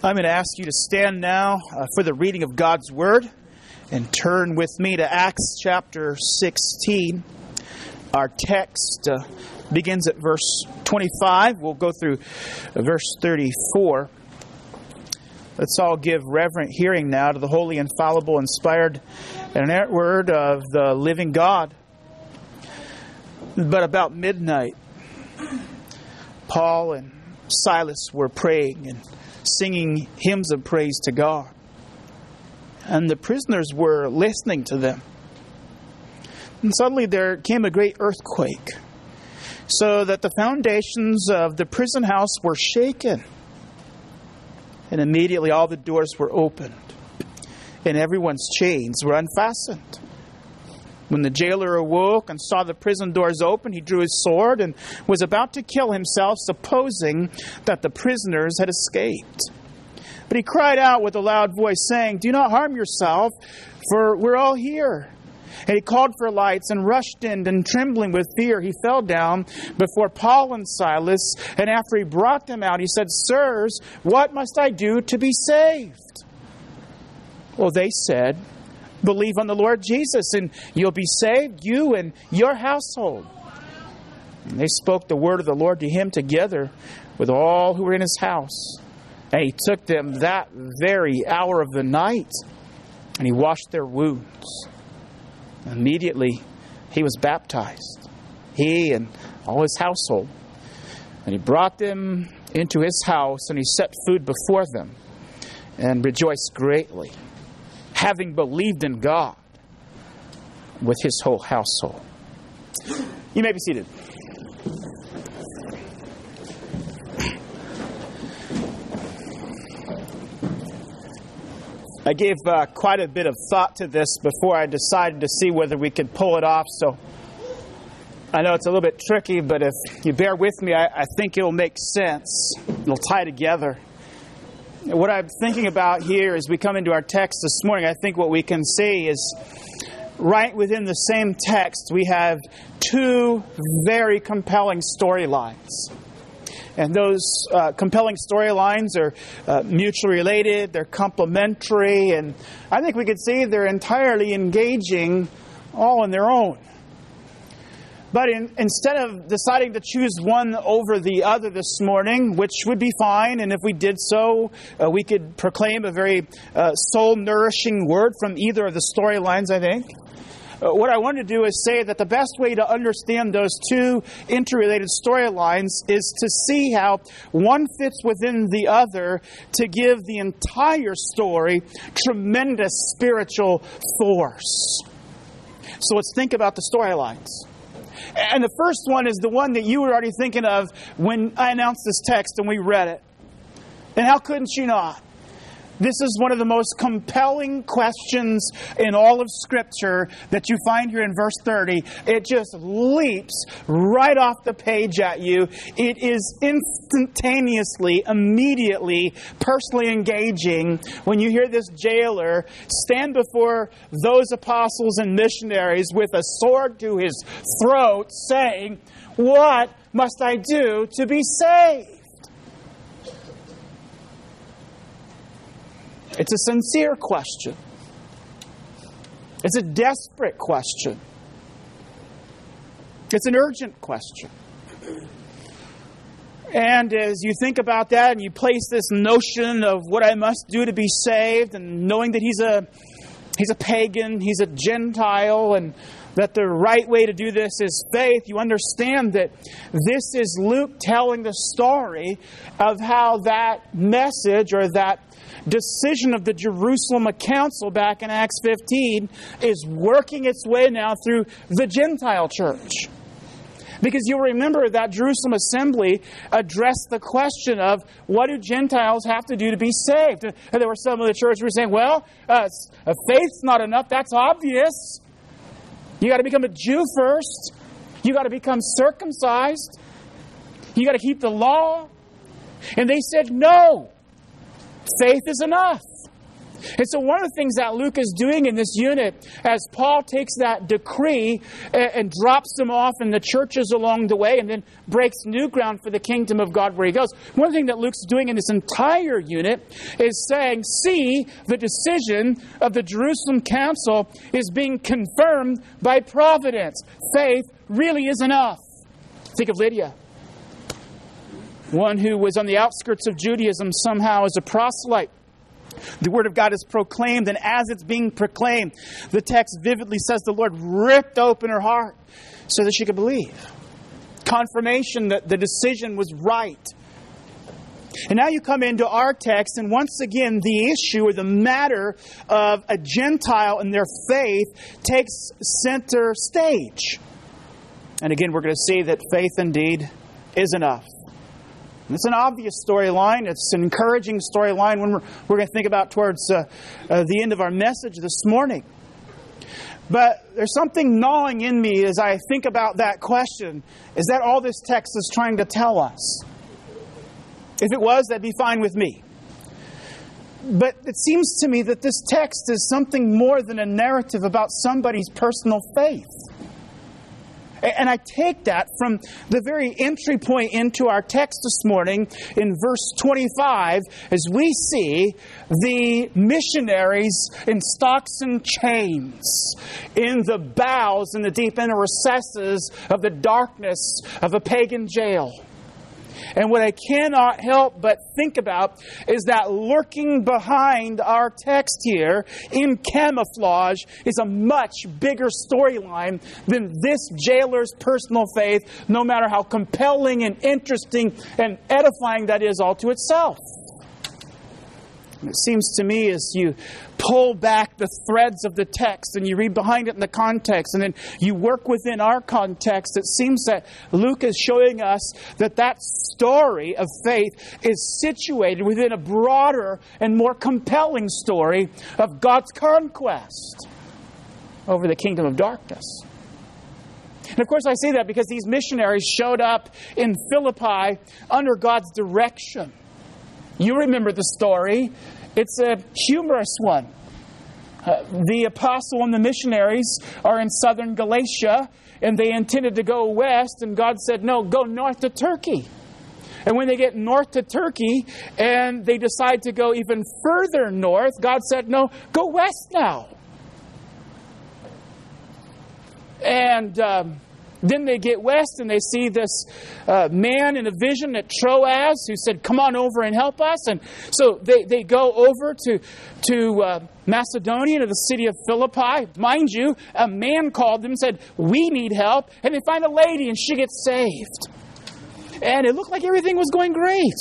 I'm going to ask you to stand now for the reading of God's Word and turn with me to Acts chapter 16. Our text begins at verse 25. We'll go through verse 34. Let's all give reverent hearing now to the holy, infallible, inspired, and inerrant Word of the living God. But about midnight, Paul and Silas were praying and singing hymns of praise to God. And the prisoners were listening to them. And suddenly there came a great earthquake, so that the foundations of the prison house were shaken. And immediately all the doors were opened, and everyone's chains were unfastened. When the jailer awoke and saw the prison doors open, he drew his sword and was about to kill himself, supposing that the prisoners had escaped. But he cried out with a loud voice, saying, "Do not harm yourself, for we're all here." And he called for lights and rushed in, and trembling with fear, he fell down before Paul and Silas. And after he brought them out, he said, "Sirs, what must I do to be saved?" Well, they said, "Believe on the Lord Jesus, and you'll be saved, you and your household." And they spoke the word of the Lord to him together with all who were in his house. And he took them that very hour of the night, and he washed their wounds. Immediately he was baptized, he and all his household. And he brought them into his house, and he set food before them, and rejoiced greatly, having believed in God with his whole household. You may be seated. I gave quite a bit of thought to this before I decided to see whether we could pull it off. So I know it's a little bit tricky, but if you bear with me, I think it'll make sense. It'll tie together. What I'm thinking about here as we come into our text this morning, I think what we can see is right within the same text, we have two very compelling storylines. And those compelling storylines are mutually related, they're complementary, and I think we could see they're entirely engaging all on their own. But instead of deciding to choose one over the other this morning, which would be fine, and if we did so, we could proclaim a very soul-nourishing word from either of the storylines, I think. What I want to do is say that the best way to understand those two interrelated storylines is to see how one fits within the other to give the entire story tremendous spiritual force. So let's think about the storylines. And the first one is the one that you were already thinking of when I announced this text and we read it. And how couldn't you not? This is one of the most compelling questions in all of Scripture that you find here in verse 30. It just leaps right off the page at you. It is instantaneously, immediately, personally engaging when you hear this jailer stand before those apostles and missionaries with a sword to his throat saying, "What must I do to be saved?" It's a sincere question. It's a desperate question. It's an urgent question. And as you think about that and you place this notion of what I must do to be saved, and knowing that he's a pagan, he's a Gentile, and that the right way to do this is faith, you understand that this is Luke telling the story of how that message or that decision of the Jerusalem Council back in Acts 15 is working its way now through the Gentile church. Because you'll remember that Jerusalem assembly addressed the question of what do Gentiles have to do to be saved? And there were some of the church who were saying, well, faith's not enough. That's obvious. You got to become a Jew first. You got to become circumcised. You got to keep the law. And they said, no. Faith is enough. And so one of the things that Luke is doing in this unit, as Paul takes that decree and drops them off in the churches along the way and then breaks new ground for the kingdom of God where he goes, one thing that Luke's doing in this entire unit is saying, see, the decision of the Jerusalem council is being confirmed by providence. Faith really is enough. Think of Lydia, one who was on the outskirts of Judaism somehow as a proselyte. The Word of God is proclaimed, and as it's being proclaimed, the text vividly says the Lord ripped open her heart so that she could believe. Confirmation that the decision was right. And now you come into our text, and once again, the issue or the matter of a Gentile and their faith takes center stage. And again, we're going to see that faith indeed is enough. It's an obvious storyline. It's an encouraging storyline when we're going to think about towards the end of our message this morning. But there's something gnawing in me as I think about that question. Is that all this text is trying to tell us? If it was, that'd be fine with me. But it seems to me that this text is something more than a narrative about somebody's personal faith. And I take that from the very entry point into our text this morning in verse 25 as we see the missionaries in stocks and chains in the bowels and the deep inner recesses of the darkness of a pagan jail. And what I cannot help but think about is that lurking behind our text here in camouflage is a much bigger storyline than this jailer's personal faith, no matter how compelling and interesting and edifying that is all to itself. It seems to me as you pull back the threads of the text and you read behind it in the context and then you work within our context, it seems that Luke is showing us that that story of faith is situated within a broader and more compelling story of God's conquest over the kingdom of darkness. And of course I say that because these missionaries showed up in Philippi under God's direction. You remember the story. It's a humorous one. The apostle and the missionaries are in southern Galatia, and they intended to go west, and God said, no, go north to Turkey. And when they get north to Turkey, and they decide to go even further north, God said, no, go west now. And then they get west and they see this man in a vision at Troas who said, come on over and help us. And so they go over to Macedonia, to the city of Philippi. Mind you, a man called them and said, we need help. And they find a lady and she gets saved. And it looked like everything was going great.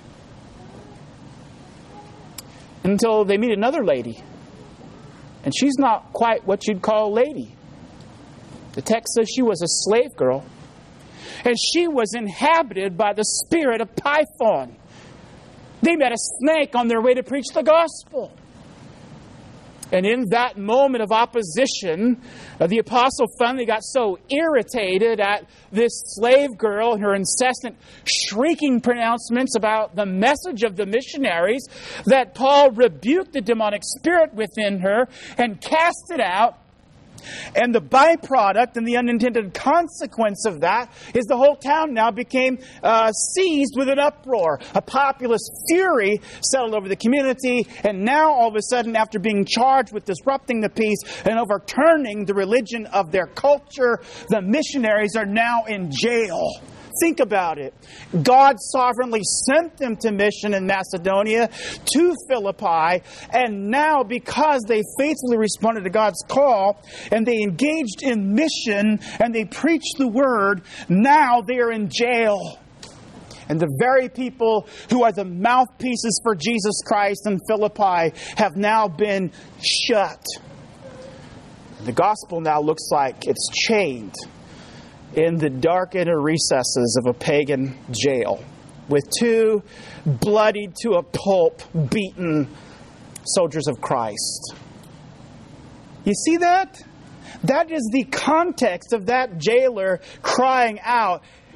Until they meet another lady. And she's not quite what you'd call a lady. The text says she was a slave girl. And she was inhabited by the spirit of Python. They met a snake on their way to preach the gospel. And in that moment of opposition, the apostle finally got so irritated at this slave girl and her incessant shrieking pronouncements about the message of the missionaries that Paul rebuked the demonic spirit within her and cast it out. And the byproduct and the unintended consequence of that is the whole town now became seized with an uproar. A populous fury settled over the community. And now all of a sudden, after being charged with disrupting the peace and overturning the religion of their culture, the missionaries are now in jail. Think about it. God sovereignly sent them to mission in Macedonia, to Philippi, and now because they faithfully responded to God's call and they engaged in mission and they preached the word, now they are in jail. And the very people who are the mouthpieces for Jesus Christ in Philippi have now been shut. The gospel now looks like it's chained in the dark inner recesses of a pagan jail with two bloodied to a pulp, beaten soldiers of Christ. You see that? That is the context of that jailer crying out,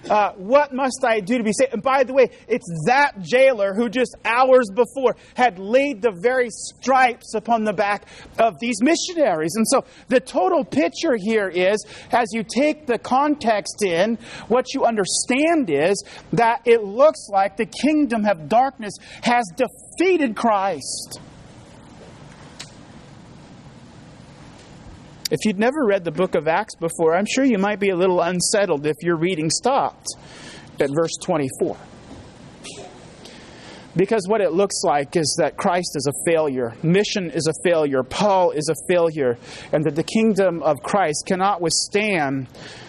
What must I do to be saved? And by the way, it's that jailer who just hours before had laid the very stripes upon the back of these missionaries. And so the total picture here is, as you take the context in, what you understand is that it looks like the kingdom of darkness has defeated Christ. If you'd never read the book of Acts before, I'm sure you might be a little unsettled if your reading stopped at verse 24. Because what it looks like is that Christ is a failure. Mission is a failure. Paul is a failure. And that the kingdom of Christ cannot withstand,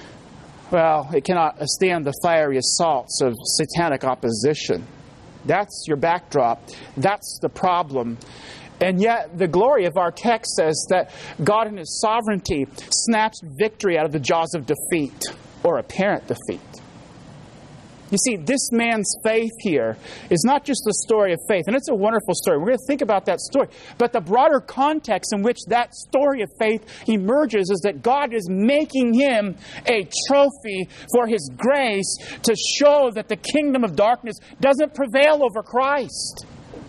it cannot stand the fiery assaults of satanic opposition. That's your backdrop. That's the problem. And yet, the glory of our text says that God in His sovereignty snatched victory out of the jaws of defeat, or apparent defeat. You see, this man's faith here is not just the story of faith, and it's a wonderful story. We're going to think about that story. But the broader context in which that story of faith emerges is that God is making him a trophy for His grace to show that the kingdom of darkness doesn't prevail over Christ.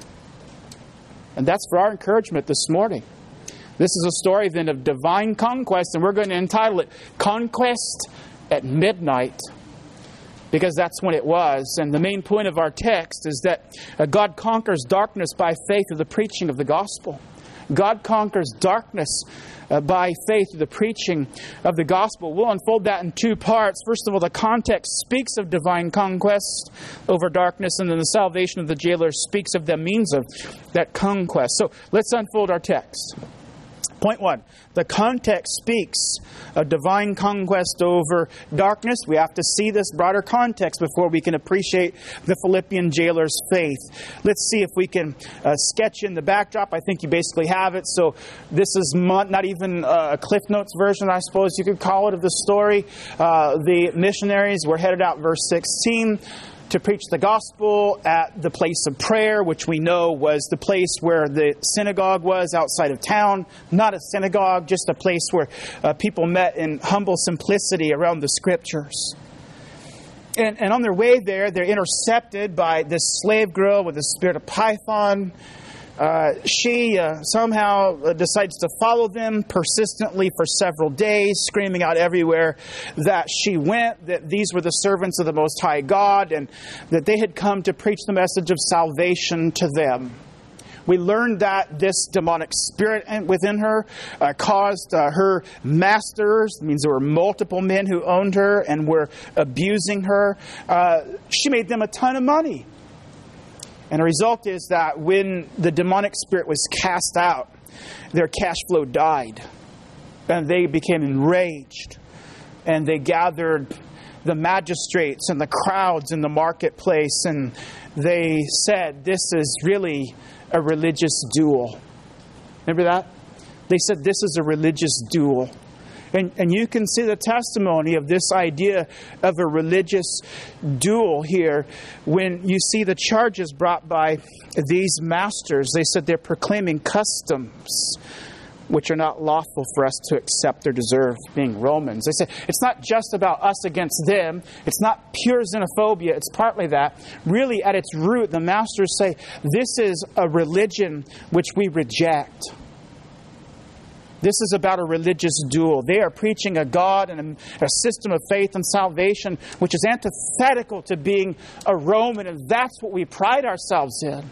And that's for our encouragement this morning. This is a story then of divine conquest, and we're going to entitle it Conquest at Midnight, because that's when it was. And the main point of our text is that God conquers darkness by faith through the preaching of the gospel. God conquers darkness by faith through the preaching of the gospel. We'll unfold that in two parts. First of all, the context speaks of divine conquest over darkness, and then the salvation of the jailer speaks of the means of that conquest. So let's unfold our text. Point one, the context speaks of divine conquest over darkness. We have to see this broader context before we can appreciate the Philippian jailer's faith. Let's see if we can sketch in the backdrop. I think you basically have it. So this is not even a Cliff Notes version, I suppose you could call it, of the story. The missionaries were headed out, verse 16, to preach the gospel at the place of prayer, which we know was the place where the synagogue was outside of town. Not a synagogue, just a place where people met in humble simplicity around the Scriptures. And on their way there, they're intercepted by this slave girl with the spirit of Python. She somehow decides to follow them persistently for several days, screaming out everywhere that she went, that these were the servants of the Most High God, and that they had come to preach the message of salvation to them. We learned that this demonic spirit within her caused her masters, means there were multiple men who owned her and were abusing her. She made them a ton of money. And the result is that when the demonic spirit was cast out, their cash flow died. And they became enraged. And they gathered the magistrates and the crowds in the marketplace. And they said, this is really a religious duel. Remember that? They said, this is a religious duel. And you can see the testimony of this idea of a religious duel here when you see the charges brought by these masters. They said they're proclaiming customs which are not lawful for us to accept or deserve, being Romans. They say it's not just about us against them. It's not pure xenophobia. It's partly that. Really, at its root, the masters say this is a religion which we reject. This is about a religious duel. They are preaching a God and a system of faith and salvation which is antithetical to being a Roman, and that's what we pride ourselves in.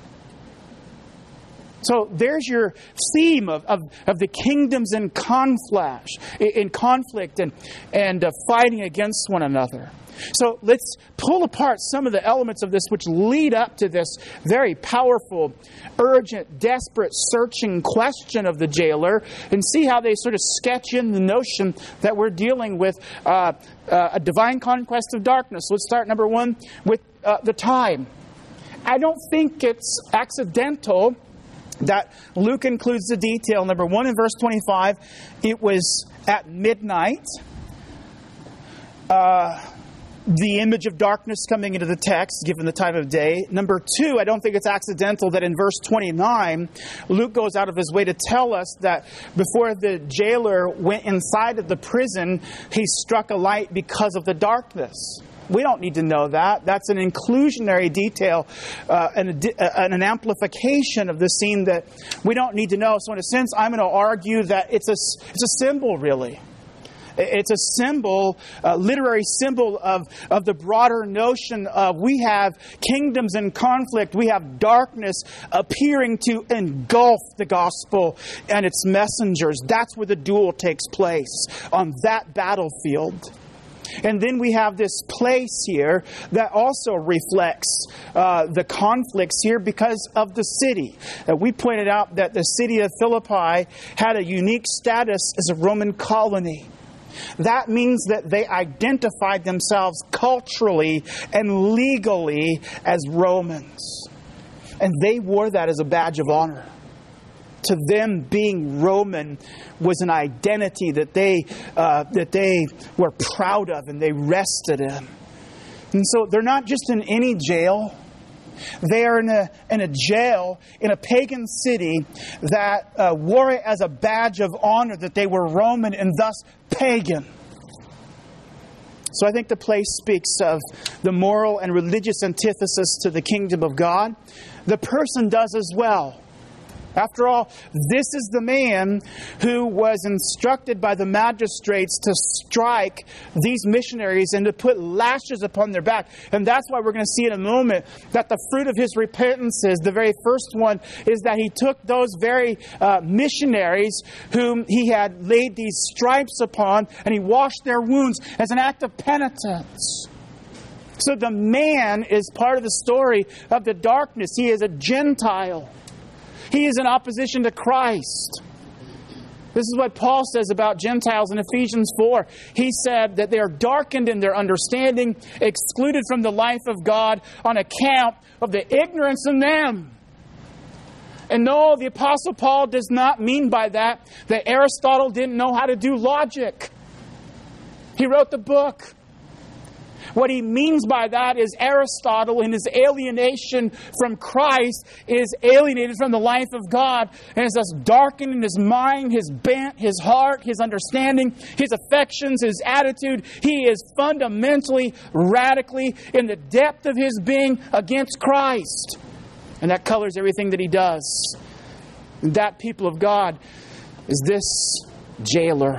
So there's your theme of the kingdoms in conflict and fighting against one another. So let's pull apart some of the elements of this which lead up to this very powerful, urgent, desperate, searching question of the jailer and see how they sort of sketch in the notion that we're dealing with a divine conquest of darkness. Let's start, number one, with the time. I don't think it's accidental that Luke includes the detail. Number one, in verse 25, it was at midnight. The image of darkness coming into the text, given the time of day. Number two, I don't think it's accidental that in verse 29, Luke goes out of his way to tell us that before the jailer went inside of the prison, he struck a light because of the darkness. We don't need to know that. That's an inclusionary detail and an amplification of the scene that we don't need to know. So in a sense, I'm going to argue that it's a symbol, really. It's a symbol, a literary symbol of the broader notion of we have kingdoms in conflict. We have darkness appearing to engulf the gospel and its messengers. That's where the duel takes place, on that battlefield. And then we have this place here that also reflects the conflicts here because of the city. We pointed out that the city of Philippi had a unique status as a Roman colony. That means that they identified themselves culturally and legally as Romans. And they wore that as a badge of honor. To them, being Roman was an identity that they were proud of and they rested in. And so they're not just in any jail. They are in a jail in a pagan city that wore it as a badge of honor that they were Roman and thus pagan. So I think the place speaks of the moral and religious antithesis to the kingdom of God. The person does as well. After all, this is the man who was instructed by the magistrates to strike these missionaries and to put lashes upon their back. And that's why we're going to see in a moment that the fruit of his repentance is, the very first one, is that he took those very missionaries whom he had laid these stripes upon and he washed their wounds as an act of penitence. So the man is part of the story of the darkness. He is a Gentile. He is in opposition to Christ. This is what Paul says about Gentiles in Ephesians 4. He said that they are darkened in their understanding, excluded from the life of God on account of the ignorance in them. And no, the Apostle Paul does not mean by that Aristotle didn't know how to do logic. He wrote the book. What he means by that is Aristotle, in his alienation from Christ, is alienated from the life of God and is thus darkened in his mind, his bent, his heart, his understanding, his affections, his attitude. He is fundamentally, radically, in the depth of his being against Christ. And that colors everything that he does. And that people of God is this jailer.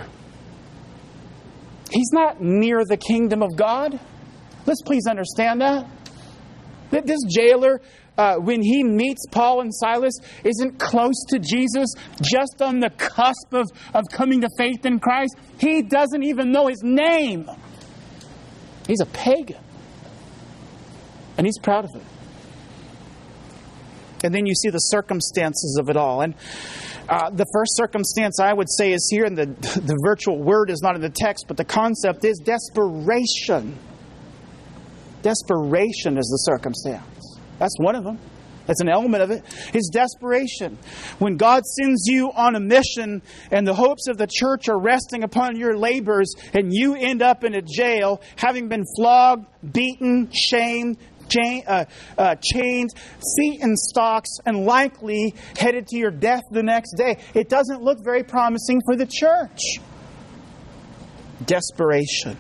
He's not near the kingdom of God. Let's please understand that. That this jailer, when he meets Paul and Silas, isn't close to Jesus, just on the cusp of coming to faith in Christ. He doesn't even know his name. He's a pagan. And he's proud of it. And then you see the circumstances of it all. And the first circumstance I would say is here, and the virtual word is not in the text, but the concept is desperation. Desperation is the circumstance. That's one of them. That's an element of it. It's desperation. When God sends you on a mission and the hopes of the church are resting upon your labors and you end up in a jail, having been flogged, beaten, shamed, chained, feet in stocks, and likely headed to your death the next day, it doesn't look very promising for the church. Desperation.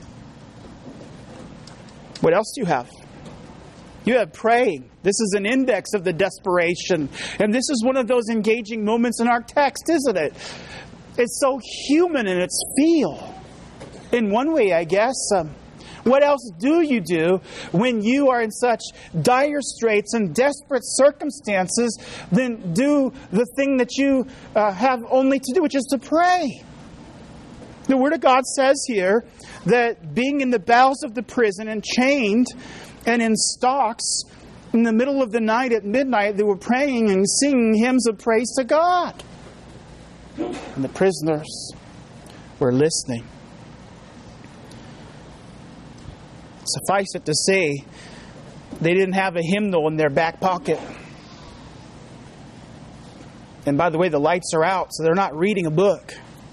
What else do you have? You have praying. This is an index of the desperation. And this is one of those engaging moments in our text, isn't it? It's so human in its feel. In one way, I guess. What else do you do when you are in such dire straits and desperate circumstances than do the thing that you have only to do, which is to pray? The Word of God says here that being in the bowels of the prison and chained and in stocks, in the middle of the night at midnight, they were praying and singing hymns of praise to God. And the prisoners were listening. Suffice it to say, they didn't have a hymnal in their back pocket. And by the way, the lights are out, so they're not reading a book.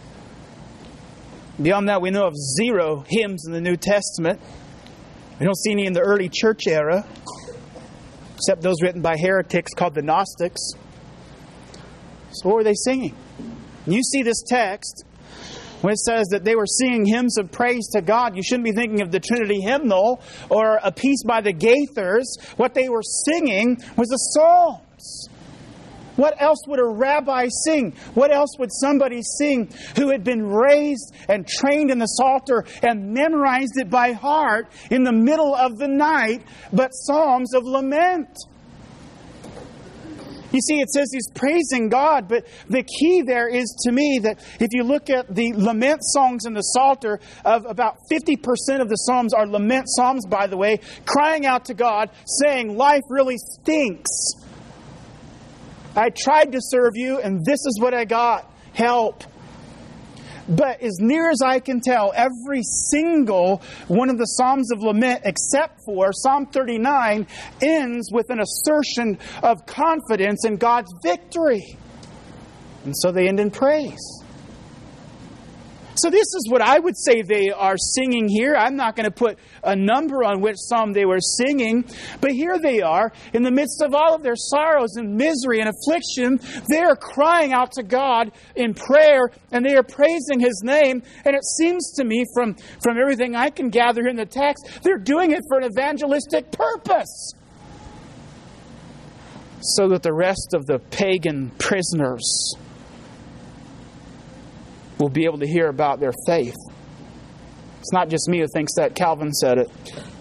Beyond that, we know of 0 hymns in the New Testament. We don't see any in the early church era, except those written by heretics called the Gnostics. So what were they singing? You see this text, When it says that they were singing hymns of praise to God, you shouldn't be thinking of the Trinity hymnal or a piece by the Gaithers. What they were singing was the Psalms. What else would a rabbi sing? What else would somebody sing who had been raised and trained in the Psalter and memorized it by heart in the middle of the night, but Psalms of lament? You see, it says he's praising God, but the key there is, to me, that if you look at the lament songs in the Psalter, of about 50% of the Psalms are lament psalms, by the way, crying out to God, saying, life really stinks. I tried to serve you, and this is what I got. Help. But as near as I can tell, every single one of the Psalms of Lament, except for Psalm 39, ends with an assertion of confidence in God's victory. And so they end in praise. So this is what I would say they are singing here. I'm not going to put a number on which psalm they were singing, but here they are in the midst of all of their sorrows and misery and affliction. They are crying out to God in prayer, and they are praising His name. And it seems to me, from everything I can gather in the text, they're doing it for an evangelistic purpose, so that the rest of the pagan prisoners will be able to hear about their faith. It's not just me who thinks that. Calvin said it.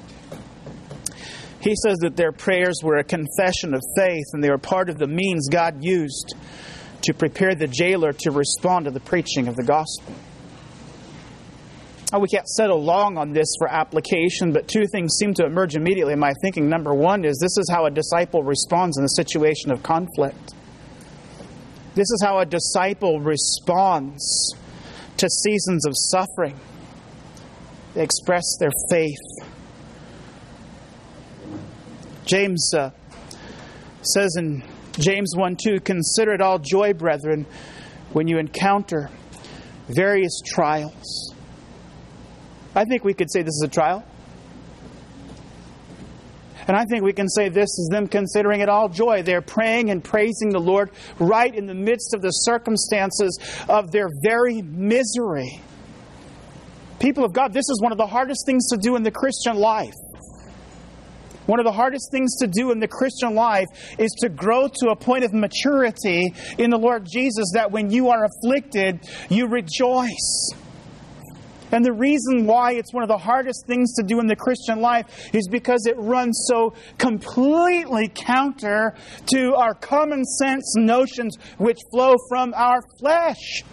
He says that their prayers were a confession of faith, and they were part of the means God used to prepare the jailer to respond to the preaching of the gospel. We can't settle long on this for application, but two things seem to emerge immediately in my thinking. Number one is, this is how a disciple responds in a situation of conflict. This is how a disciple responds to seasons of suffering. They express their faith. James says in James 1:2, "Consider it all joy, brethren, when you encounter various trials." I think we could say this is a trial. And I think we can say this is them considering it all joy. They're praying and praising the Lord right in the midst of the circumstances of their very misery. People of God, this is one of the hardest things to do in the Christian life. One of the hardest things to do in the Christian life is to grow to a point of maturity in the Lord Jesus, that when you are afflicted, you rejoice. And the reason why it's one of the hardest things to do in the Christian life is because it runs so completely counter to our common sense notions which flow from our flesh.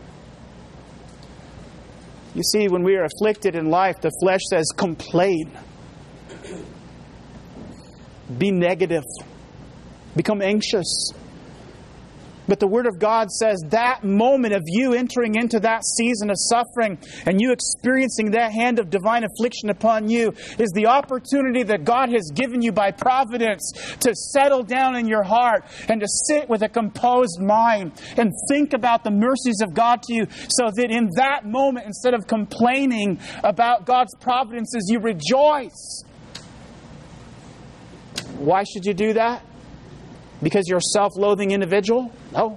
You see, when we are afflicted in life, the flesh says, complain. Be negative. Become anxious. But the Word of God says that moment of you entering into that season of suffering and you experiencing that hand of divine affliction upon you is the opportunity that God has given you by providence to settle down in your heart and to sit with a composed mind and think about the mercies of God to you, so that in that moment, instead of complaining about God's providences, you rejoice. Why should you do that? Because you're a self-loathing individual? No.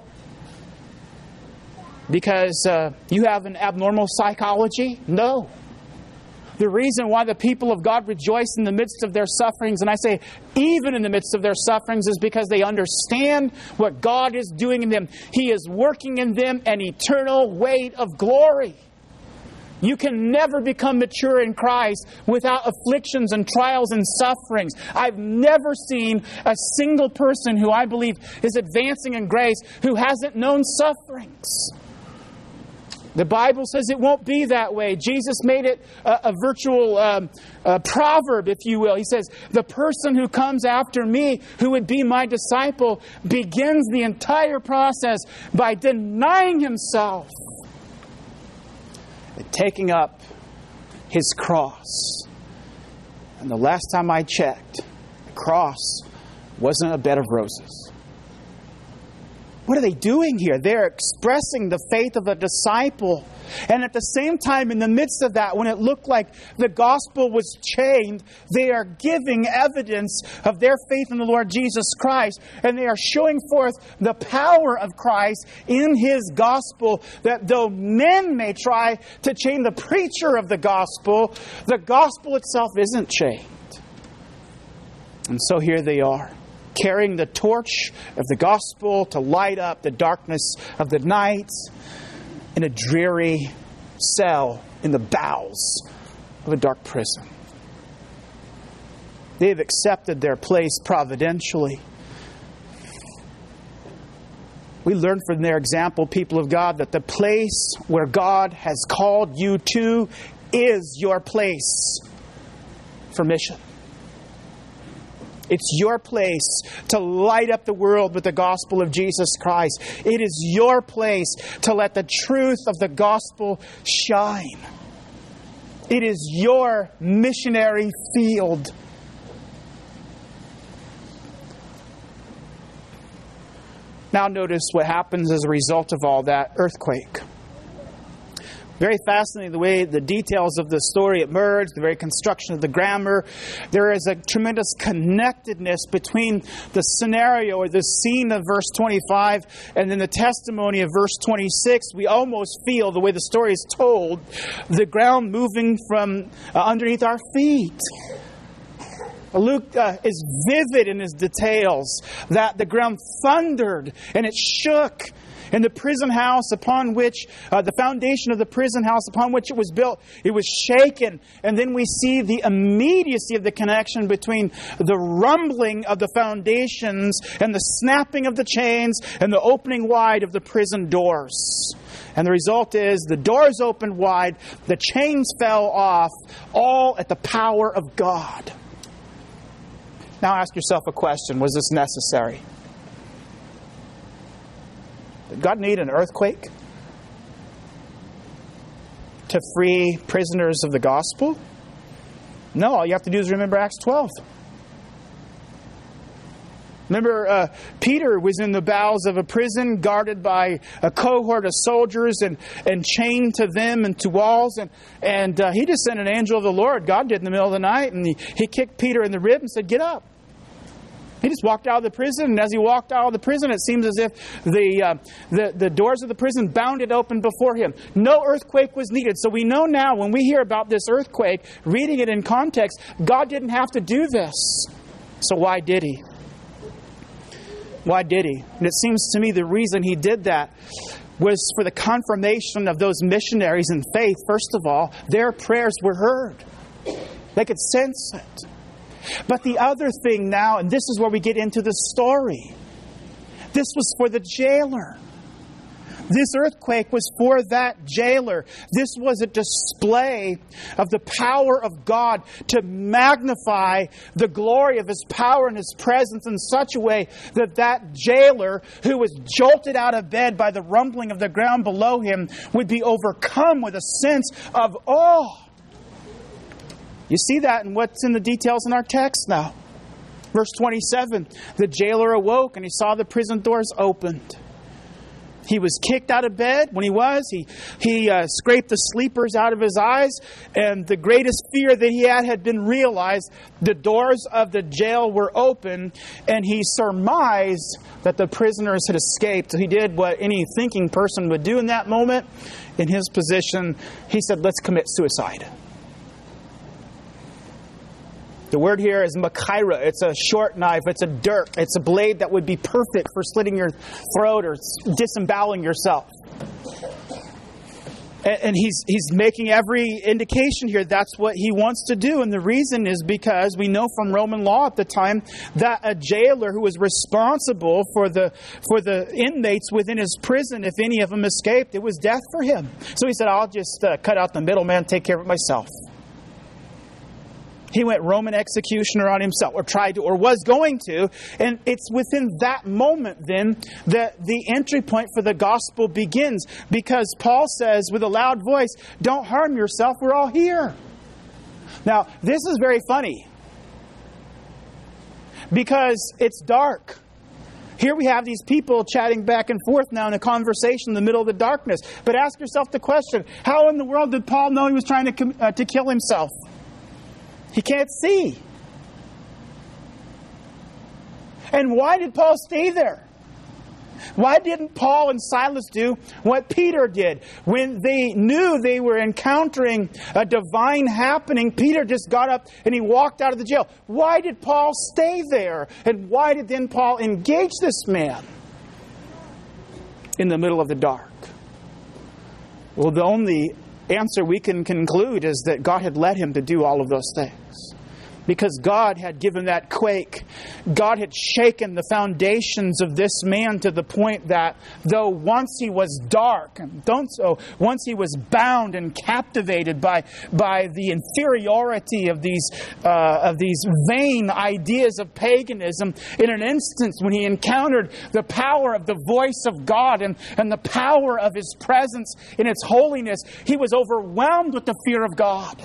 Because you have an abnormal psychology? No. The reason why the people of God rejoice in the midst of their sufferings, and I say even in the midst of their sufferings, is because they understand what God is doing in them. He is working in them an eternal weight of glory. You can never become mature in Christ without afflictions and trials and sufferings. I've never seen a single person who I believe is advancing in grace who hasn't known sufferings. The Bible says it won't be that way. Jesus made it a virtual proverb, if you will. He says, the person who comes after me, who would be my disciple, begins the entire process by denying himself, taking up his cross. And the last time I checked, the cross wasn't a bed of roses. What are they doing here? They're expressing the faith of a disciple. And at the same time, in the midst of that, when it looked like the gospel was chained, they are giving evidence of their faith in the Lord Jesus Christ. And they are showing forth the power of Christ in His gospel, that though men may try to chain the preacher of the gospel itself isn't chained. And so here they are, carrying the torch of the gospel to light up the darkness of the night in a dreary cell in the bowels of a dark prison. They have accepted their place providentially. We learn from their example, people of God, that the place where God has called you to is your place for mission. It's your place to light up the world with the gospel of Jesus Christ. It is your place to let the truth of the gospel shine. It is your missionary field. Now notice what happens as a result of all that earthquake. Very fascinating the way the details of the story emerge, the very construction of the grammar. There is a tremendous connectedness between the scenario or the scene of verse 25 and then the testimony of verse 26. We almost feel, the way the story is told, the ground moving from underneath our feet. Luke is vivid in his details that the ground thundered and it shook. And the prison house upon which, the foundation of the prison house upon which it was built, it was shaken. And then we see the immediacy of the connection between the rumbling of the foundations and the snapping of the chains and the opening wide of the prison doors. And the result is the doors opened wide, the chains fell off, all at the power of God. Now ask yourself a question. Was this necessary? Did God need an earthquake to free prisoners of the gospel? No, all you have to do is remember Acts 12. Remember, Peter was in the bowels of a prison, guarded by a cohort of soldiers and chained to them and to walls. And he just sent an angel of the Lord, God did, in the middle of the night. And he kicked Peter in the rib and said, "Get up." He just walked out of the prison, and as he walked out of the prison, it seems as if the doors of the prison bounded open before him. No earthquake was needed. So we know now, when we hear about this earthquake, reading it in context, God didn't have to do this. So why did He? Why did He? And it seems to me the reason He did that was for the confirmation of those missionaries in faith. First of all, their prayers were heard. They could sense it. But the other thing now, and this is where we get into the story, this was for the jailer. This earthquake was for that jailer. This was a display of the power of God to magnify the glory of His power and His presence in such a way that that jailer, who was jolted out of bed by the rumbling of the ground below him, would be overcome with a sense of awe. You see that in what's in the details in our text now. Verse 27, the jailer awoke and he saw the prison doors opened. He was kicked out of bed. When he scraped the sleepers out of his eyes, and the greatest fear that he had been realized. The doors of the jail were open, and he surmised that the prisoners had escaped. He did what any thinking person would do in that moment. In his position, he said, "Let's commit suicide." The word here is makaira. It's a short knife. It's a dirk. It's a blade that would be perfect for slitting your throat or disemboweling yourself. And he's making every indication here that's what he wants to do. And the reason is because we know from Roman law at the time that a jailer who was responsible for the inmates within his prison, if any of them escaped, it was death for him. So he said, "I'll just cut out the middleman, take care of it myself." He went Roman executioner on himself, or tried to, or was going to. And it's within that moment then that the entry point for the gospel begins. Because Paul says with a loud voice, "Don't harm yourself, we're all here." Now, this is very funny. Because it's dark. Here we have these people chatting back and forth now in a conversation in the middle of the darkness. But ask yourself the question, how in the world did Paul know he was trying to kill himself? He can't see. And why did Paul stay there? Why didn't Paul and Silas do what Peter did? When they knew they were encountering a divine happening, Peter just got up and he walked out of the jail. Why did Paul stay there? And why did then Paul engage this man in the middle of the dark? Well, the only answer we can conclude is that God had led him to do all of those things. Because God had given that quake. God had shaken the foundations of this man to the point that though once he was dark, once he was bound and captivated by the inferiority of these vain ideas of paganism, in an instant when he encountered the power of the voice of God and the power of His presence in its holiness, he was overwhelmed with the fear of God.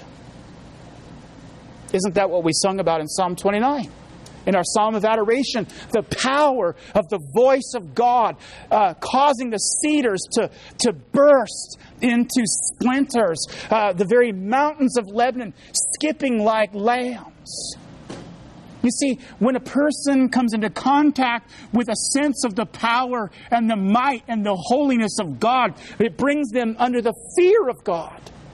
Isn't that what we sung about in Psalm 29? In our Psalm of Adoration, the power of the voice of God causing the cedars to burst into splinters, the very mountains of Lebanon skipping like lambs. You see, when a person comes into contact with a sense of the power and the might and the holiness of God, it brings them under the fear of God.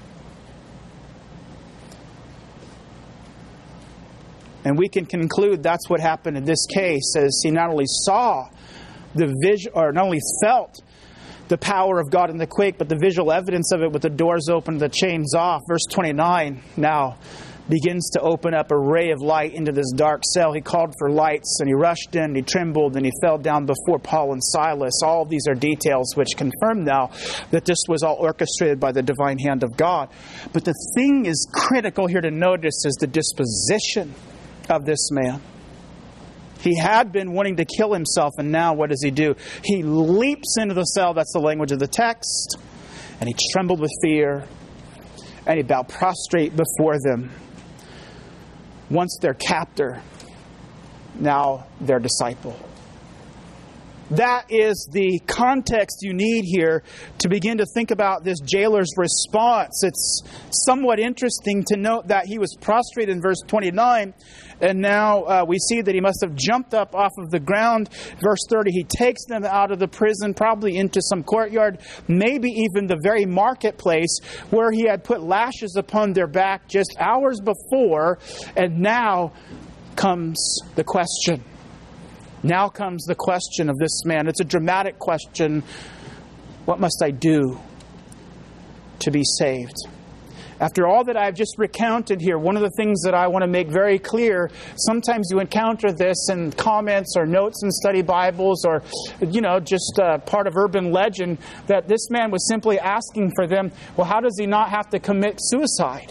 And we can conclude that's what happened in this case, as he not only saw the vision, or not only felt the power of God in the quake, but the visual evidence of it with the doors open, the chains off. Verse 29 now begins to open up a ray of light into this dark cell. He called for lights, and he rushed in, he trembled, and he fell down before Paul and Silas. All of these are details which confirm now that this was all orchestrated by the divine hand of God. But the thing is critical here to notice is the disposition of this man. He had been wanting to kill himself, and now what does he do? He leaps into the cell, that's the language of the text, and he trembled with fear, and he bowed prostrate before them. Once their captor, now their disciple. That is the context you need here to begin to think about this jailer's response. It's somewhat interesting to note that he was prostrate in verse 29, and now we see that he must have jumped up off of the ground. Verse 30, he takes them out of the prison, probably into some courtyard, maybe even the very marketplace where he had put lashes upon their back just hours before, and now comes the question. Now comes the question of this man. It's a dramatic question. What must I do to be saved? After all that I've just recounted here, one of the things that I want to make very clear, sometimes you encounter this in comments or notes in study Bibles or, just part of urban legend, that this man was simply asking for them, well, how does he not have to commit suicide?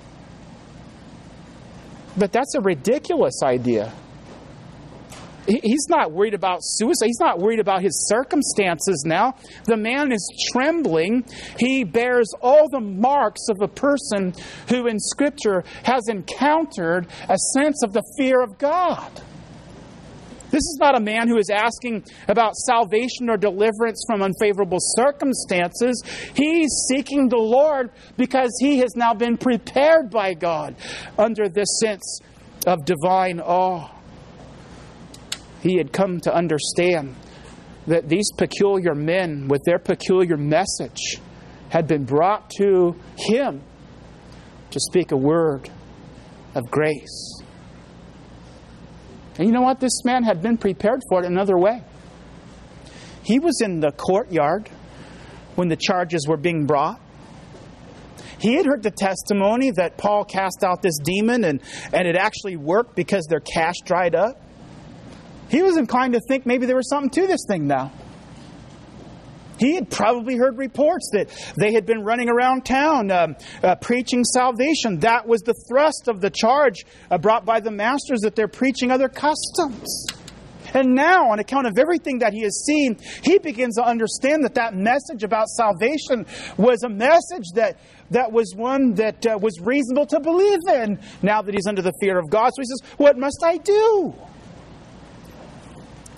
But that's a ridiculous idea. He's not worried about suicide. He's not worried about his circumstances now. The man is trembling. He bears all the marks of a person who in Scripture has encountered a sense of the fear of God. This is not a man who is asking about salvation or deliverance from unfavorable circumstances. He's seeking the Lord because he has now been prepared by God under this sense of divine awe. He had come to understand that these peculiar men, with their peculiar message, had been brought to him to speak a word of grace. And you know what? This man had been prepared for it another way. He was in the courtyard when the charges were being brought. He had heard the testimony that Paul cast out this demon and it actually worked because their cash dried up. He was inclined to think maybe there was something to this thing now. He had probably heard reports that they had been running around town preaching salvation. That was the thrust of the charge brought by the masters, that they're preaching other customs. And now, on account of everything that he has seen, he begins to understand that message about salvation was a message that was one that was reasonable to believe in, now that he's under the fear of God. So he says, what must I do?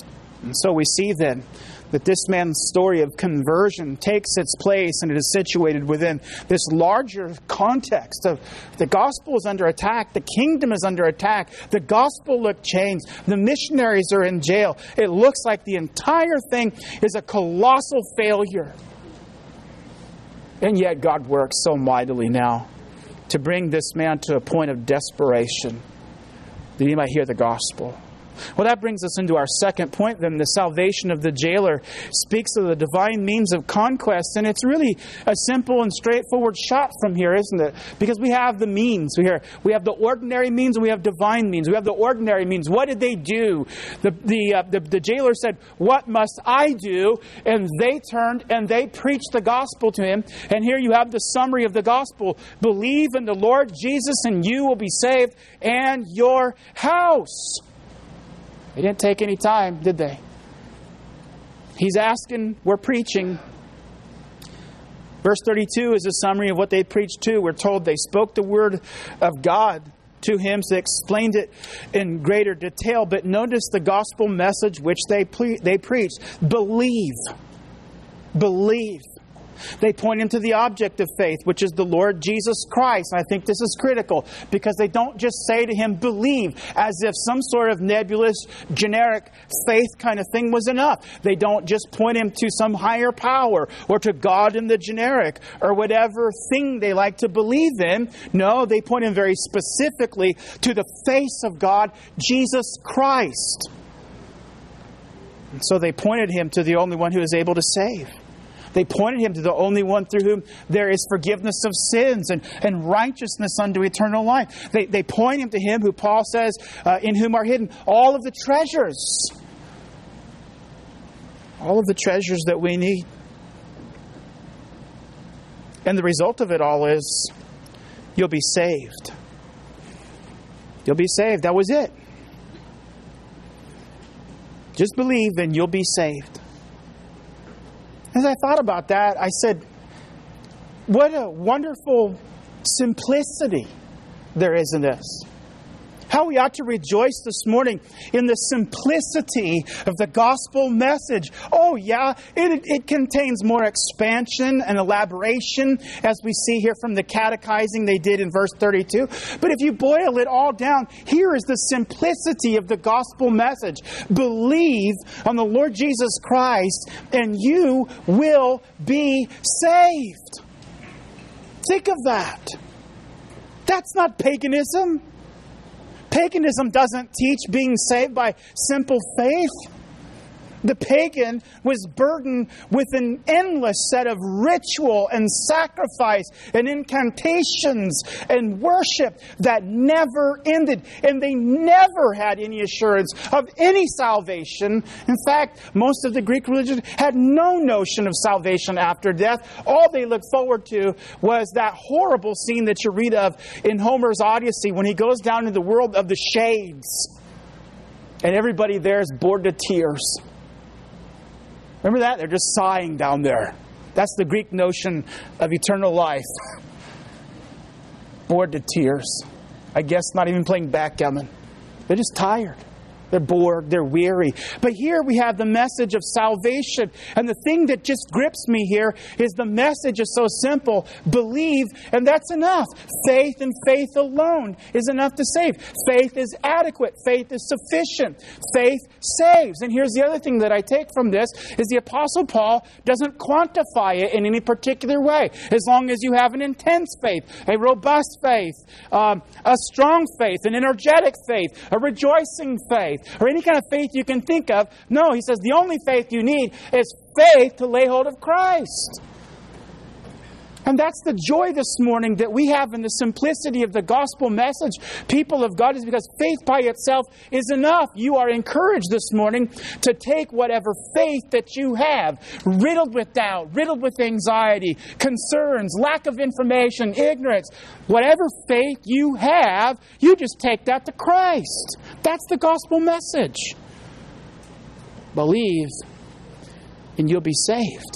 And so we see then that this man's story of conversion takes its place and it is situated within this larger context of the gospel is under attack, the kingdom is under attack, the gospel looked changed, the missionaries are in jail. It looks like the entire thing is a colossal failure. And yet God works so mightily now to bring this man to a point of desperation that he might hear the gospel. Well, that brings us into our second point then. The salvation of the jailer speaks of the divine means of conquest, and it's really a simple and straightforward shot from here, isn't it? Because we have the means. We have the ordinary means and we have divine means. We have the ordinary means. What did they do? The jailer said, "What must I do?" And they turned and they preached the gospel to him. And here you have the summary of the gospel. Believe in the Lord Jesus and you will be saved, and your house. They didn't take any time, did they? He's asking, we're preaching. Verse 32 is a summary of what they preached to. We're told they spoke the word of God to him, so they explained it in greater detail. But notice the gospel message which they preached. Believe. Believe. They point him to the object of faith, which is the Lord Jesus Christ. And I think this is critical because they don't just say to him, believe, as if some sort of nebulous, generic faith kind of thing was enough. They don't just point him to some higher power or to God in the generic or whatever thing they like to believe in. No, they point him very specifically to the face of God, Jesus Christ. And so they pointed him to the only one who is able to save. They pointed him to the only one through whom there is forgiveness of sins and righteousness unto eternal life. They point him to him who Paul says, in whom are hidden all of the treasures. All of the treasures that we need. And the result of it all is you'll be saved. You'll be saved. That was it. Just believe and you'll be saved. As I thought about that, I said, what a wonderful simplicity there is in this. How we ought to rejoice this morning in the simplicity of the gospel message. Oh yeah, it contains more expansion and elaboration, as we see here from the catechizing they did in verse 32. But if you boil it all down, here is the simplicity of the gospel message. Believe on the Lord Jesus Christ and you will be saved. Think of that. That's not paganism. Paganism doesn't teach being saved by simple faith. The pagan was burdened with an endless set of ritual and sacrifice and incantations and worship that never ended. And they never had any assurance of any salvation. In fact, most of the Greek religion had no notion of salvation after death. All they looked forward to was that horrible scene that you read of in Homer's Odyssey when he goes down to the world of the shades. And everybody there is bored to tears. Remember that? They're just sighing down there. That's the Greek notion of eternal life. Bored to tears. I guess not even playing backgammon. They're just tired. They're bored. They're weary. But here we have the message of salvation. And the thing that just grips me here is the message is so simple. Believe, and that's enough. Faith and faith alone is enough to save. Faith is adequate. Faith is sufficient. Faith saves. And here's the other thing that I take from this is the Apostle Paul doesn't quantify it in any particular way. As long as you have an intense faith, a robust faith, a strong faith, an energetic faith, a rejoicing faith, or any kind of faith you can think of. No, he says the only faith you need is faith to lay hold of Christ. And that's the joy this morning that we have in the simplicity of the gospel message, people of God, is because faith by itself is enough. You are encouraged this morning to take whatever faith that you have, riddled with doubt, riddled with anxiety, concerns, lack of information, ignorance, whatever faith you have, you just take that to Christ. That's the gospel message. Believe and you'll be saved.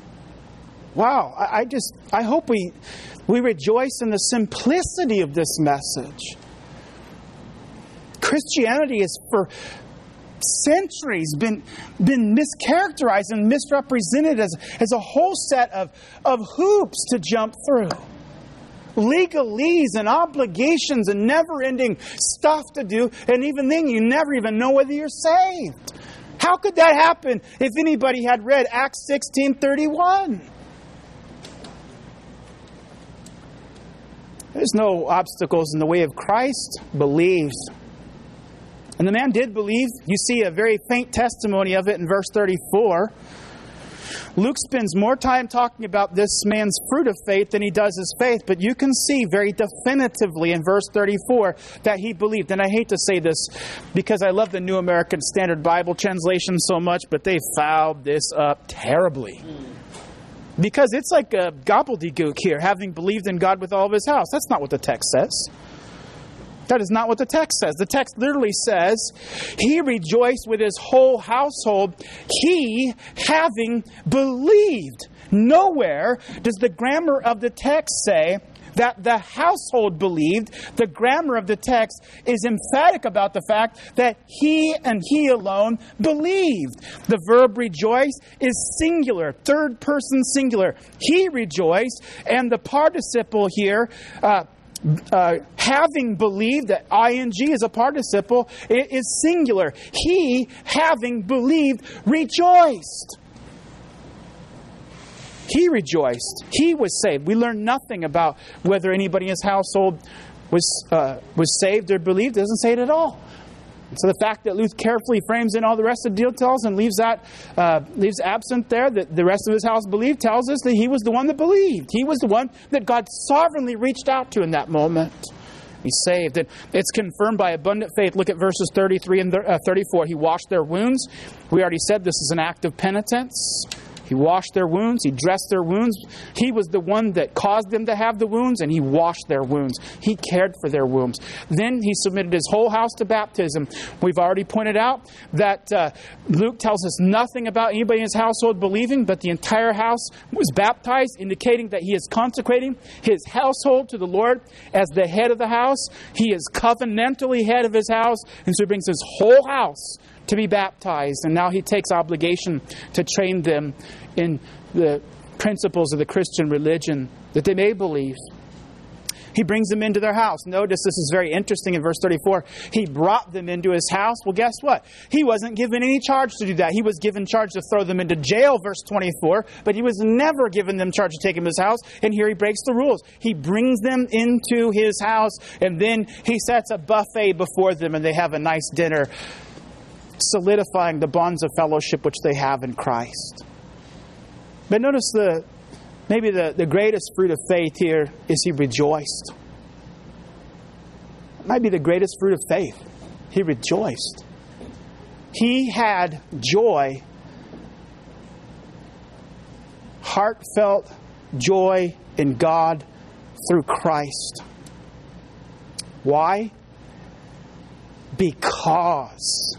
Wow, I hope we rejoice in the simplicity of this message. Christianity is for centuries been mischaracterized and misrepresented as a whole set of hoops to jump through. Legalese and obligations and never-ending stuff to do, and even then you never even know whether you're saved. How could that happen if anybody had read Acts 16:31? There's no obstacles in the way of Christ. Believes. And the man did believe. You see a very faint testimony of it in verse 34. Luke spends more time talking about this man's fruit of faith than he does his faith, but you can see very definitively in verse 34 that he believed. And I hate to say this because I love the New American Standard Bible translation so much, but they fouled this up terribly. Because it's like a gobbledygook here, having believed in God with all of his house. That's not what the text says. That is not what the text says. The text literally says, he rejoiced with his whole household, he having believed. Nowhere does the grammar of the text say that the household believed. The grammar of the text is emphatic about the fact that he and he alone believed. The verb rejoice is singular, third person singular. He rejoiced, and the participle here, having believed, that ing is a participle, it is singular. He, having believed, rejoiced. He rejoiced. He was saved. We learn nothing about whether anybody in his household was saved or believed. It doesn't say it at all. So the fact that Luke carefully frames in all the rest of the details and leaves absent there that the rest of his house believed tells us that he was the one that believed. He was the one that God sovereignly reached out to in that moment. He's saved. And it's confirmed by abundant faith. Look at verses 33 and 34. He washed their wounds. We already said this is an act of penitence. He washed their wounds. He dressed their wounds. He was the one that caused them to have the wounds, and he washed their wounds. He cared for their wounds. Then he submitted his whole house to baptism. We've already pointed out that Luke tells us nothing about anybody in his household believing, but the entire house was baptized, indicating that he is consecrating his household to the Lord as the head of the house. He is covenantally head of his house, and so he brings his whole house to be baptized. And now he takes obligation to train them in the principles of the Christian religion that they may believe. He brings them into their house. Notice this is very interesting in verse 34. He brought them into his house. Well, guess what? He wasn't given any charge to do that. He was given charge to throw them into jail, verse 24, but he was never given them charge to take him to his house. And here he breaks the rules. He brings them into his house, and then he sets a buffet before them, and they have a nice dinner, solidifying the bonds of fellowship which they have in Christ. But notice maybe the greatest fruit of faith here is he rejoiced. It might be the greatest fruit of faith. He rejoiced. He had joy, heartfelt joy in God through Christ. Why? Because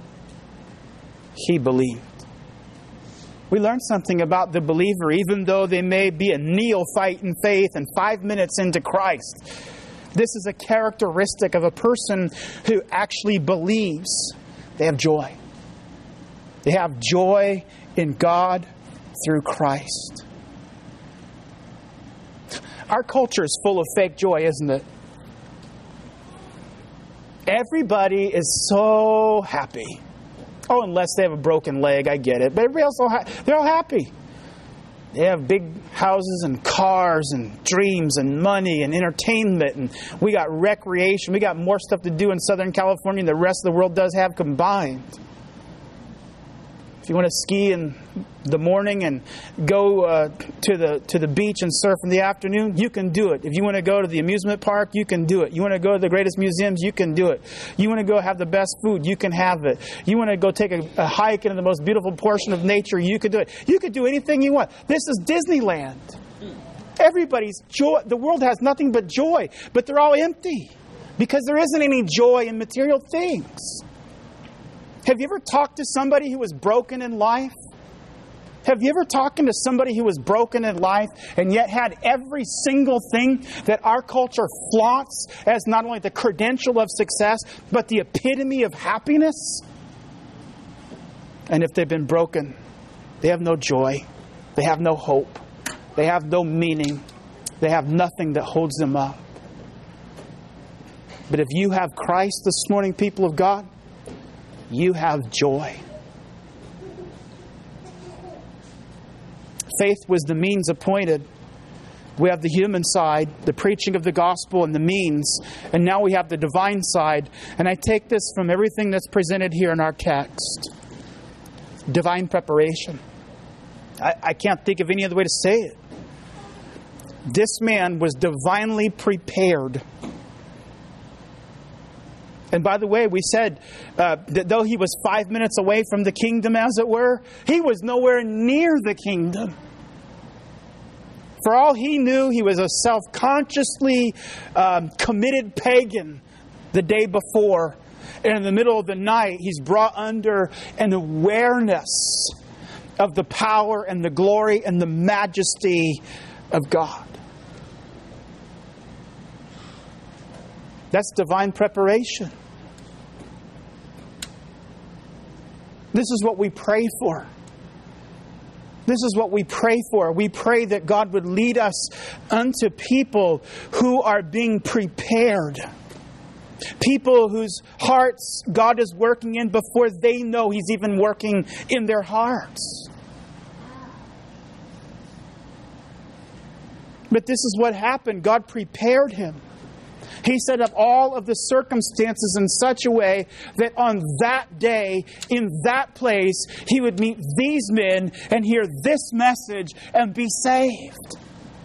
he believed. We learn something about the believer, even though they may be a neophyte in faith and 5 minutes into Christ. This is a characteristic of a person who actually believes. They have joy. They have joy in God through Christ. Our culture is full of fake joy, isn't it? Everybody is so happy. Oh, unless they have a broken leg, I get it. But everybody else, they're all happy. They have big houses and cars and dreams and money and entertainment. And we got recreation. We got more stuff to do in Southern California than the rest of the world does have combined. If you want to ski in the morning and go to the beach and surf in the afternoon, you can do it. If you want to go to the amusement park, you can do it. You want to go to the greatest museums, you can do it. You want to go have the best food, you can have it. You want to go take a hike into the most beautiful portion of nature, you can do it. You can do anything you want. This is Disneyland. Everybody's joy. The world has nothing but joy, but they're all empty because there isn't any joy in material things. Have you ever talked to somebody who was broken in life? Have you ever talked to somebody who was broken in life and yet had every single thing that our culture flaunts as not only the credential of success, but the epitome of happiness? And if they've been broken, they have no joy. They have no hope. They have no meaning. They have nothing that holds them up. But if you have Christ this morning, people of God, you have joy. Faith was the means appointed. We have the human side, the preaching of the gospel and the means. And now we have the divine side. And I take this from everything that's presented here in our text. Divine preparation. I can't think of any other way to say it. This man was divinely prepared. And by the way, we said that though he was 5 minutes away from the kingdom, as it were, he was nowhere near the kingdom. For all he knew, he was a self-consciously committed pagan the day before. And in the middle of the night, he's brought under an awareness of the power and the glory and the majesty of God. That's divine preparation. This is what we pray for. This is what we pray for. We pray that God would lead us unto people who are being prepared. People whose hearts God is working in before they know He's even working in their hearts. But this is what happened. God prepared him. He set up all of the circumstances in such a way that on that day, in that place, he would meet these men and hear this message and be saved.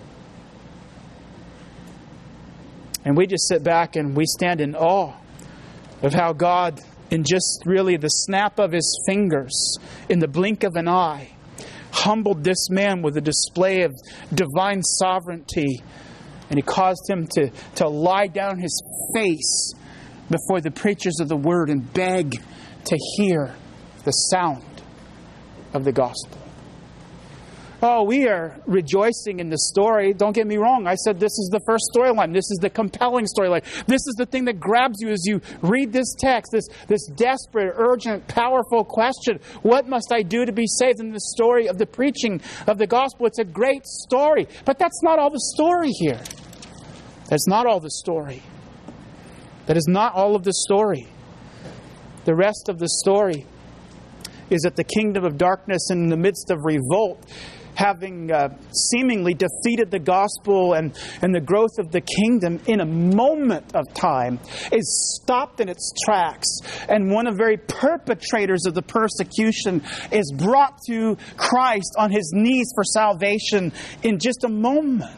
And we just sit back and we stand in awe of how God, in just really the snap of His fingers, in the blink of an eye, humbled this man with a display of divine sovereignty. And He caused him to lie down his face before the preachers of the Word and beg to hear the sound of the gospel. Oh, we are rejoicing in the story. Don't get me wrong. I said this is the first storyline. This is the compelling storyline. This is the thing that grabs you as you read this text. This desperate, urgent, powerful question. What must I do to be saved? In the story of the preaching of the gospel. It's a great story. But that's not all the story here. That's not all the story. That is not all of the story. The rest of the story is that the kingdom of darkness, in the midst of revolt, having seemingly defeated the gospel and the growth of the kingdom in a moment of time, is stopped in its tracks. And one of the very perpetrators of the persecution is brought to Christ on his knees for salvation in just a moment.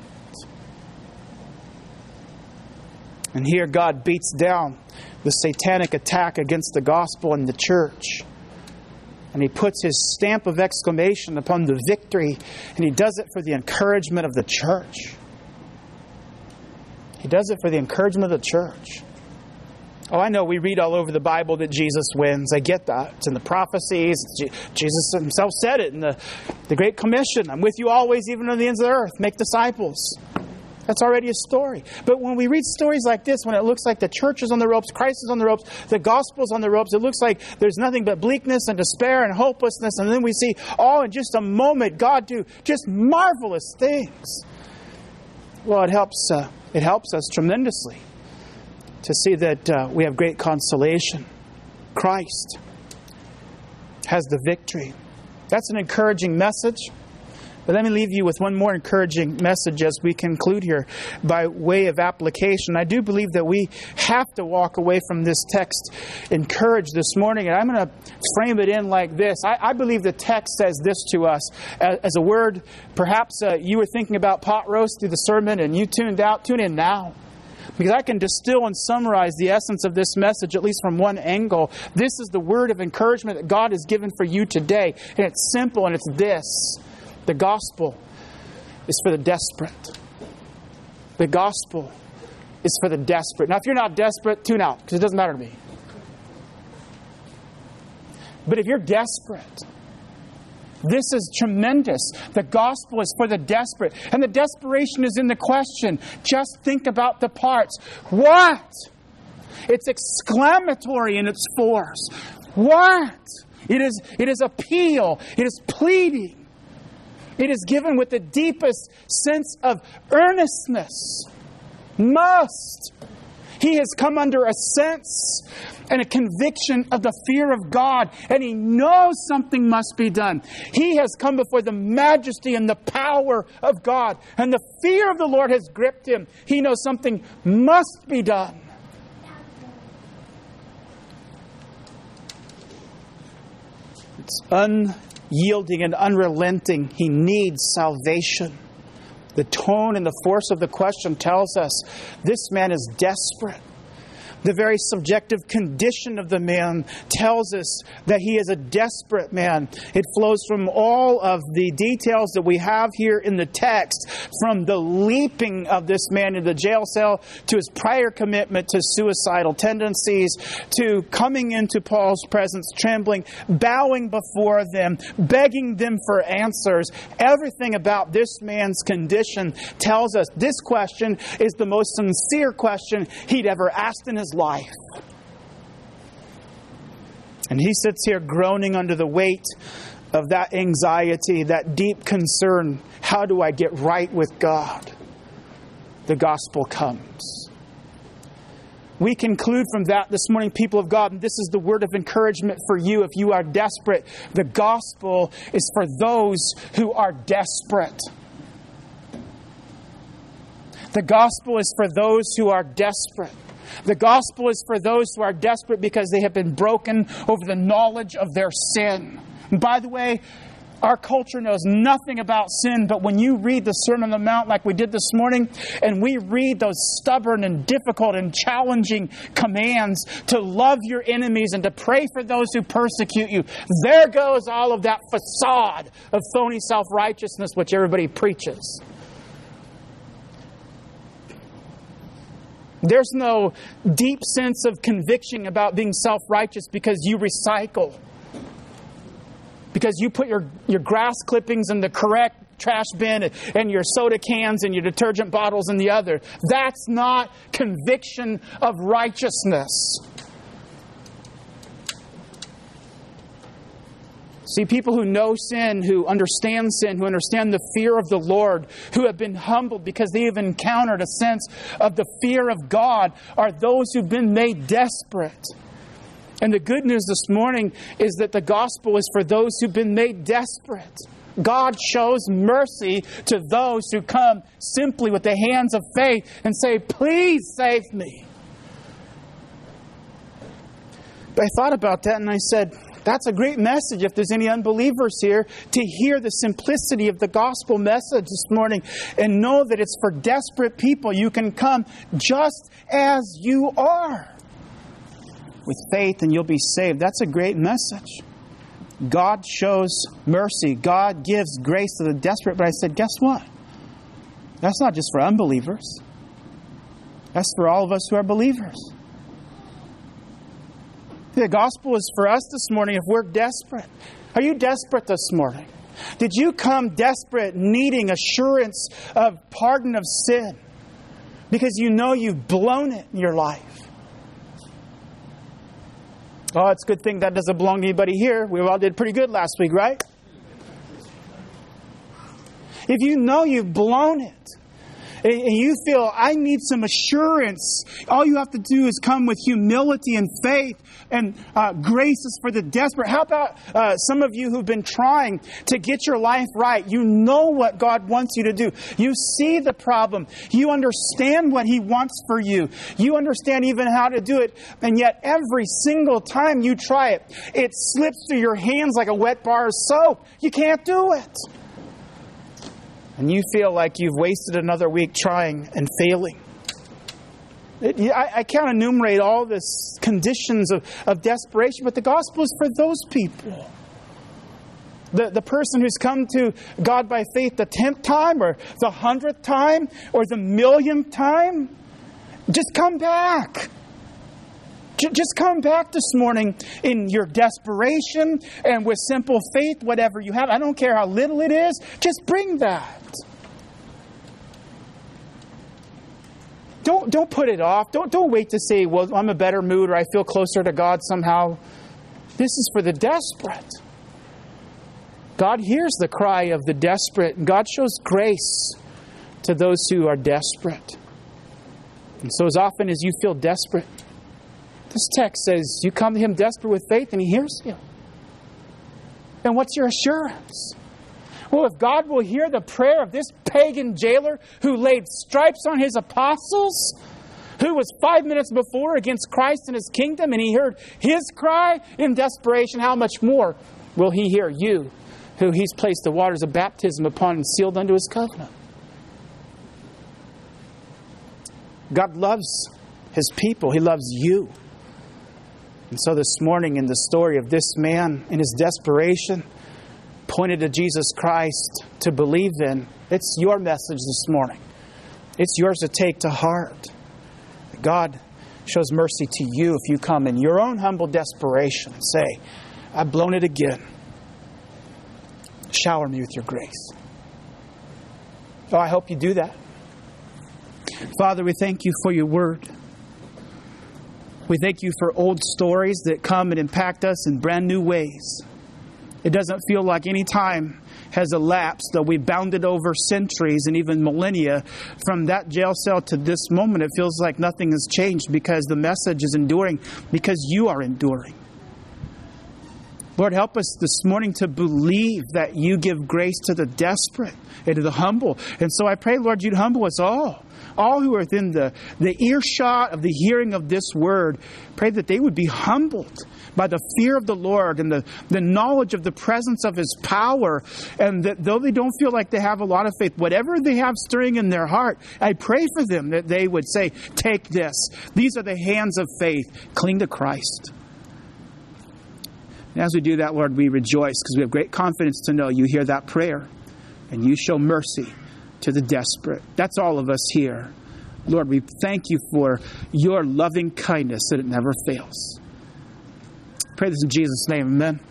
And here God beats down the satanic attack against the gospel and the church. And He puts His stamp of exclamation upon the victory. And He does it for the encouragement of the church. He does it for the encouragement of the church. Oh, I know we read all over the Bible that Jesus wins. I get that. It's in the prophecies. Jesus Himself said it in the Great Commission. I'm with you always, even to the ends of the earth. Make disciples. That's already a story. But when we read stories like this, when it looks like the church is on the ropes, Christ is on the ropes, the gospel is on the ropes, it looks like there's nothing but bleakness and despair and hopelessness. And then we see, all in just a moment, God do just marvelous things. Well, it helps us tremendously to see that we have great consolation. Christ has the victory. That's an encouraging message. But let me leave you with one more encouraging message as we conclude here by way of application. I do believe that we have to walk away from this text encouraged this morning. And I'm going to frame it in like this. I believe the text says this to us as a word. Perhaps you were thinking about pot roast through the sermon and you tuned out. Tune in now. Because I can distill and summarize the essence of this message, at least from one angle. This is the word of encouragement that God has given for you today. And it's simple, and it's this. The gospel is for the desperate. The gospel is for the desperate. Now, if you're not desperate, tune out, because it doesn't matter to me. But if you're desperate, this is tremendous. The gospel is for the desperate. And the desperation is in the question. Just think about the parts. What? It's exclamatory in its force. What? It is appeal. It is pleading. It is given with the deepest sense of earnestness. Must. He has come under a sense and a conviction of the fear of God, and he knows something must be done. He has come before the majesty and the power of God, and the fear of the Lord has gripped him. He knows something must be done. It's unyielding and unrelenting. He needs salvation. The tone and the force of the question tells us this man is desperate. The very subjective condition of the man tells us that he is a desperate man. It flows from all of the details that we have here in the text, from the leaping of this man in the jail cell to his prior commitment to suicidal tendencies, to coming into Paul's presence trembling, bowing before them, begging them for answers. Everything about this man's condition tells us this question is the most sincere question he'd ever asked in his life. And he sits here groaning under the weight of that anxiety, that deep concern. How do I get right with God? The gospel comes. We conclude from that this morning, people of God, and this is the word of encouragement for you if you are desperate. The gospel is for those who are desperate. The gospel is for those who are desperate. The gospel is for those who are desperate because they have been broken over the knowledge of their sin. And by the way, our culture knows nothing about sin, but when you read the Sermon on the Mount like we did this morning, and we read those stubborn and difficult and challenging commands to love your enemies and to pray for those who persecute you, there goes all of that facade of phony self-righteousness which everybody preaches. There's no deep sense of conviction about being self-righteous because you recycle. Because you put your grass clippings in the correct trash bin and your soda cans and your detergent bottles in the other. That's not conviction of righteousness. See, people who know sin, who understand the fear of the Lord, who have been humbled because they have encountered a sense of the fear of God, are those who've been made desperate. And the good news this morning is that the gospel is for those who've been made desperate. God shows mercy to those who come simply with the hands of faith and say, "Please save me." But I thought about that and I said, that's a great message if there's any unbelievers here to hear the simplicity of the gospel message this morning and know that it's for desperate people. You can come just as you are with faith and you'll be saved. That's a great message. God shows mercy. God gives grace to the desperate. But I said, guess what? That's not just for unbelievers. That's for all of us who are believers. The gospel is for us this morning if we're desperate. Are you desperate this morning? Did you come desperate, needing assurance of pardon of sin because you know you've blown it in your life? Oh, it's a good thing that doesn't belong to anybody here. We all did pretty good last week, right? If you know you've blown it, and you feel, I need some assurance, all you have to do is come with humility and faith, and grace is for the desperate. How about some of you who've been trying to get your life right? You know what God wants you to do. You see the problem. You understand what He wants for you. You understand even how to do it. And yet every single time you try it, it slips through your hands like a wet bar of soap. You can't do it. And you feel like you've wasted another week trying and failing. I can't enumerate all this conditions of desperation, but the gospel is for those people. The person who's come to God by faith the 10th time or the 100th time or the 1,000,000th time, just come back. Just come back this morning in your desperation and with simple faith, whatever you have. I don't care how little it is, just bring that. Don't put it off. Don't wait to say, well, I'm in a better mood or I feel closer to God somehow. This is for the desperate. God hears the cry of the desperate, and God shows grace to those who are desperate. And so as often as you feel desperate, this text says you come to Him desperate with faith and He hears you. And what's your assurance? Well, if God will hear the prayer of this pagan jailer who laid stripes on his apostles, who was 5 minutes before against Christ and His kingdom, and He heard his cry in desperation, how much more will He hear you, who He's placed the waters of baptism upon and sealed unto His covenant? God loves His people. He loves you. And so this morning, in the story of this man in his desperation, pointed to Jesus Christ to believe in, it's your message this morning. It's yours to take to heart. God shows mercy to you if you come in your own humble desperation and say, I've blown it again. Shower me with your grace. Oh, I hope you do that. Father, we thank you for your word. We thank you for old stories that come and impact us in brand new ways. It doesn't feel like any time has elapsed, though we've bounded over centuries and even millennia from that jail cell to this moment. It feels like nothing has changed because the message is enduring, because you are enduring. Lord, help us this morning to believe that you give grace to the desperate and to the humble. And so I pray, Lord, you'd humble us all who are within the earshot of the hearing of this word. Pray that they would be humbled by the fear of the Lord and the knowledge of the presence of His power. And that though they don't feel like they have a lot of faith, whatever they have stirring in their heart, I pray for them that they would say, take this. These are the hands of faith. Cling to Christ. And as we do that, Lord, we rejoice because we have great confidence to know you hear that prayer and you show mercy to the desperate. That's all of us here. Lord, we thank you for your loving kindness that it never fails. Pray this in Jesus' name. Amen.